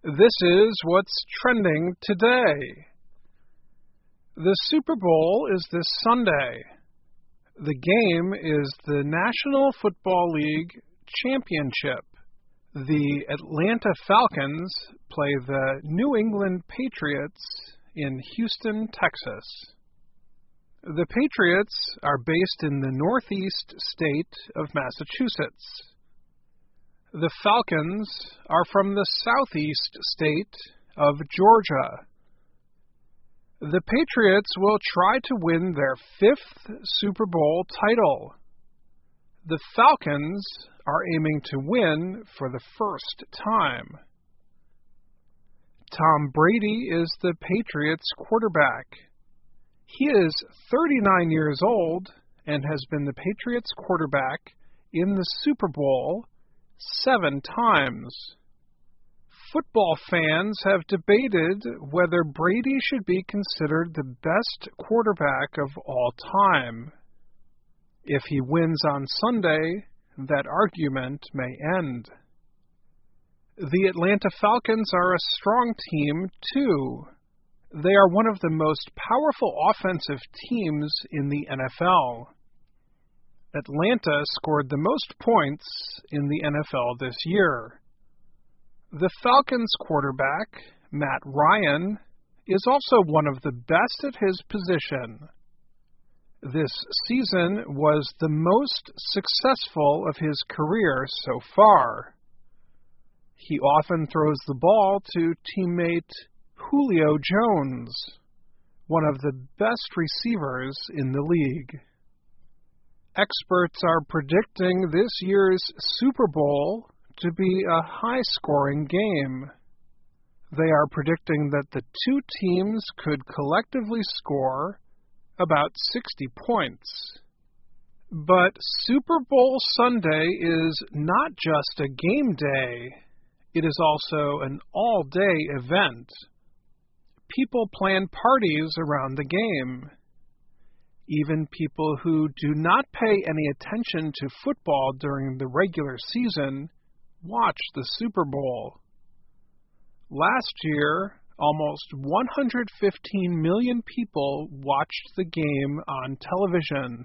This is what's trending today. The Super Bowl is this Sunday. The game is the National Football League Championship. The Atlanta Falcons play the New England Patriots in Houston, Texas. The Patriots are based in the northeast state of Massachusetts. The Falcons are from the southeast state of Georgia. The Patriots will try to win their 5th Super Bowl title. The Falcons are aiming to win for the first time. Tom Brady is the Patriots quarterback. He is 39 years old and has been the Patriots quarterback in the Super Bowl 7 times. Football fans have debated whether Brady should be considered the best quarterback of all time. If he wins on Sunday, that argument may end. The Atlanta Falcons are a strong team, too. They are one of the most powerful offensive teams in the NFL. Atlanta scored the most points in the NFL this year. The Falcons quarterback, Matt Ryan, is also one of the best at his position. This season was the most successful of his career so far. He often throws the ball to teammate Julio Jones, one of the best receivers in the league. Experts are predicting this year's Super Bowl to be a high-scoring game. They are predicting that the two teams could collectively score about 60 points. But Super Bowl Sunday is not just a game day. It is also an all-day event. People plan parties around the game. Even people who do not pay any attention to football during the regular season watch the Super Bowl. Last year, almost 115 million people watched the game on television.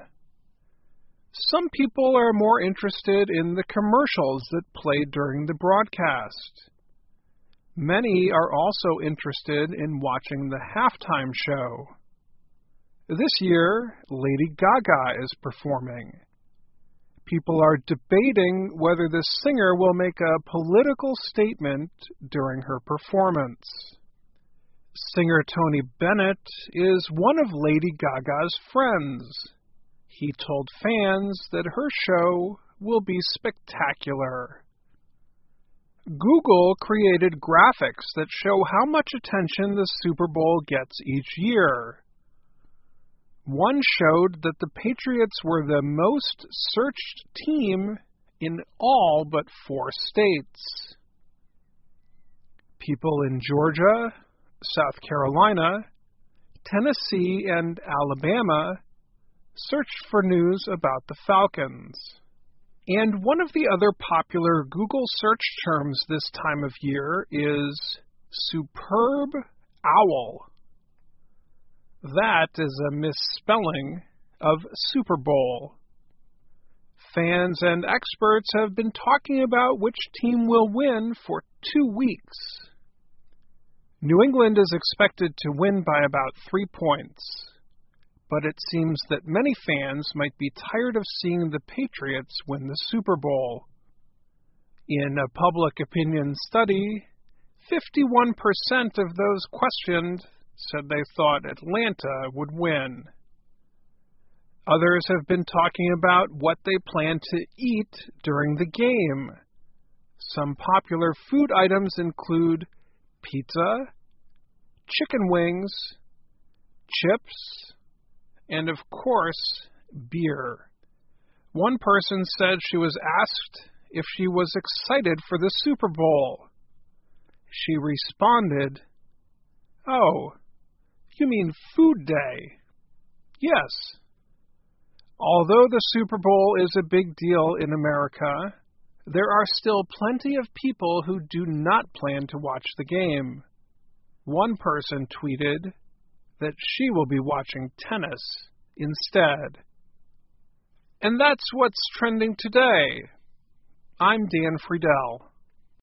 Some people are more interested in the commercials that play during the broadcast. Many are also interested in watching the halftime show. This year, Lady Gaga is performing. People are debating whether the singer will make a political statement during her performance. Singer Tony Bennett is one of Lady Gaga's friends. He told fans that her show will be spectacular. Google created graphics that show how much attention the Super Bowl gets each year. One showed that the Patriots were the most searched team in all but 4 states. People in Georgia, South Carolina, Tennessee, and Alabama searched for news about the Falcons. And one of the other popular Google search terms this time of year is superb owl. That is a misspelling of Super Bowl. Fans and experts have been talking about which team will win for 2 weeks. New England is expected to win by about 3 points, but it seems that many fans might be tired of seeing the Patriots win the Super Bowl. In a public opinion study, 51% of those questioned said they thought Atlanta would win. Others have been talking about what they plan to eat during the game. Some popular food items include pizza, chicken wings, chips, and of course, beer. One person said she was asked if she was excited for the Super Bowl. She responded, "Oh, you mean Food Day?" Yes. Although the Super Bowl is a big deal in America, there are still plenty of people who do not plan to watch the game. One person tweeted that she will be watching tennis instead. And that's what's trending today. I'm Dan Friedel.